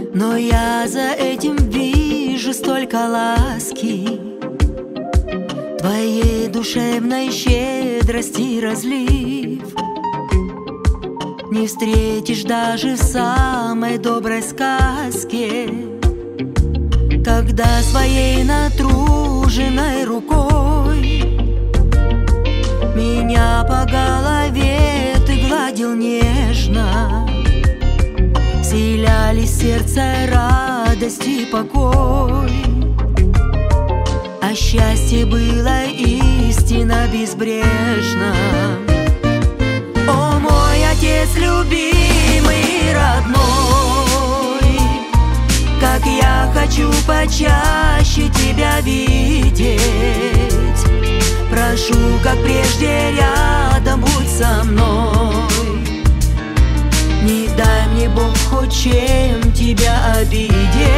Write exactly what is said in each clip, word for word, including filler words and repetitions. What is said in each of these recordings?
но я за этим вижу столько ласки, твоей душевной щедрости разлив. Не встретишь даже в самой доброй сказке, когда своей натруженной рукой меня по голове ты гладил нежно, вселяли в сердце радость и покой, а счастье было истинно безбрежно. О, мой Отец любимый и родной, как я хочу почаще тебя видеть. Прошу, как прежде, рядом будь со мной. Не дай мне, Бог, хоть чем тебя обидеть.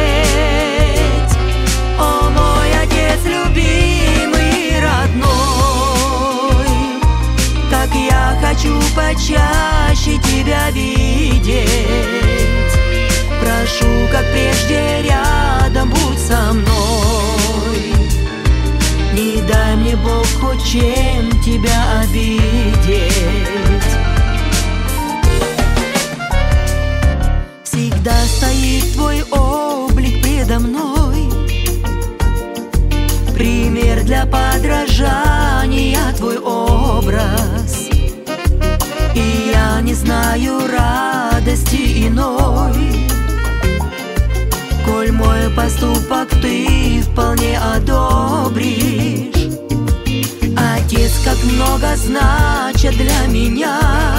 О, мой Отец любимый и родной, как я хочу почаще тебя видеть. Прошу, как прежде, рядом будь со мной. Не дай мне, Бог, хоть чем тебя обидеть. Всегда стоит твой облик предо мной, пример для подражания твой образ. И я не знаю радости иной, коль мой поступок ты вполне одобришь. Отец, как много значат для меня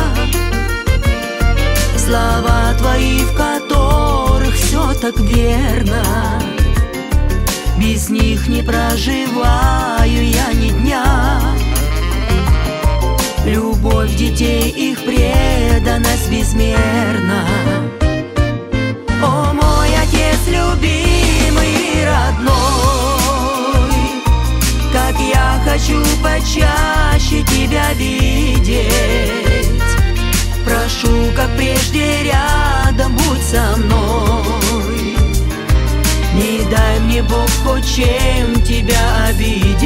слова твои, в которых все так верно. Без них не проживаю я ни дня. Любовь детей, их преданность безмерна. О, мой Отец любимый и родной, как я хочу почаще тебя видеть. Прошу, как прежде, рядом будь со мной. Не дай мне, Бог, хоть чем тебя обидеть.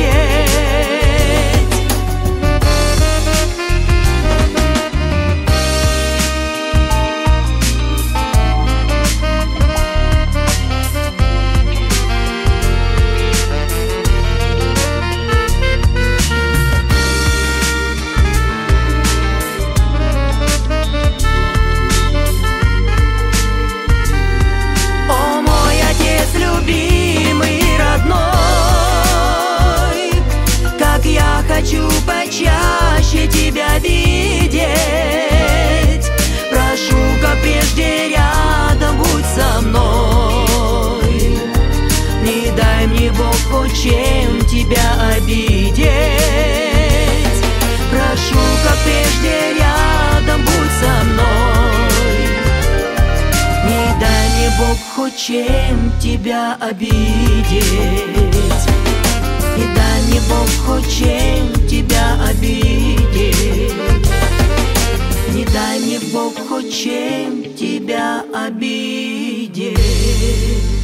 Хочу почаще тебя видеть. Прошу, как прежде, рядом будь со мной. Не дай мне, Бог, хоть чем тебя обидеть. Прошу, как прежде, рядом будь со мной. Не дай мне, Бог, хоть чем тебя обидеть. Не дай мне, Бог, хоть чем тебя обидеть. Не дай мне, Бог, хоть чем тебя обидеть.